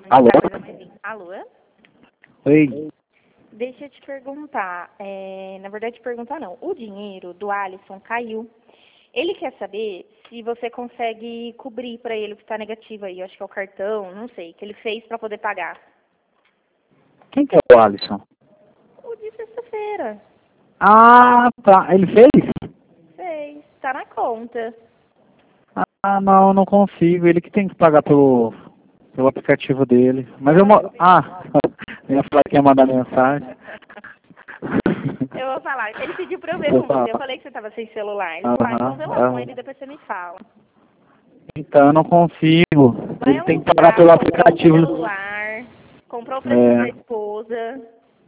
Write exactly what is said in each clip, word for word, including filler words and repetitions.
Alô? Alô? Oi. Deixa eu te perguntar. É, na verdade, perguntar não. O dinheiro do Alisson caiu. Ele quer saber se você consegue cobrir para ele o que está negativo aí. Eu acho que é o cartão, não sei, que ele fez para poder pagar. Quem que é o Alisson? O de sexta-feira. Ah, tá. Ele fez? Fez. Tá na conta. Ah, não, não consigo. Ele que tem que pagar pelo, pelo aplicativo dele. Mas eu... mo- Ah, eu ia falar que ia mandar mensagem. Eu vou falar. Ele pediu pra eu ver Vou com falar. você. Eu falei que você tava sem celular. Ele falou, ah, então vê lá Aham, com aham. ele e depois você me fala. Então, eu não consigo. Vai Ele tem que pagar almoçar, pelo comprar um aplicativo. celular, comprar o presente da É. esposa.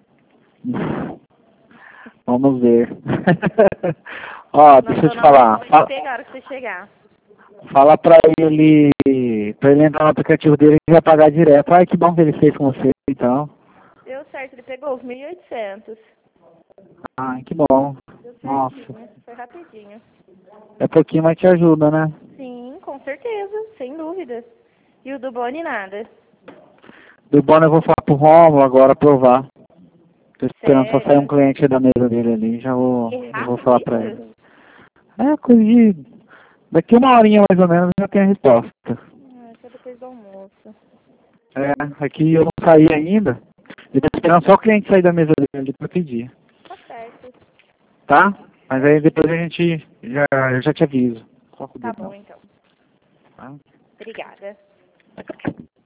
Vamos ver. Ó, Nossa, deixa eu eu te não sei se falar. vai te Fala, pegar a hora que você chegar. fala pra ele, pra ele entrar no aplicativo dele e já pagar direto. Ai, que bom que ele fez com você, então. Deu certo, ele pegou os mil e oitocentos. Ai, que bom. Deu Nossa, certinho, foi rapidinho. é pouquinho, mas te ajuda, né? Sim, com certeza, sem dúvida. E o do Boni nada. Do Bono eu vou falar pro Romulo agora provar. Tô esperando só sair um Sério? cliente da mesa dele ali, já vou, E já vou rápido falar pra isso? ele. É, coisa de... Daqui uma horinha mais ou menos já tem a resposta. Ah, só depois do almoço. É, aqui eu não saí ainda. Eu tô esperando só o cliente sair da mesa dele ali pra pedir. Tá certo. Tá? Mas aí depois a gente já, eu já te aviso. Só Tá cuidado bom não. então. Tá? Obrigada.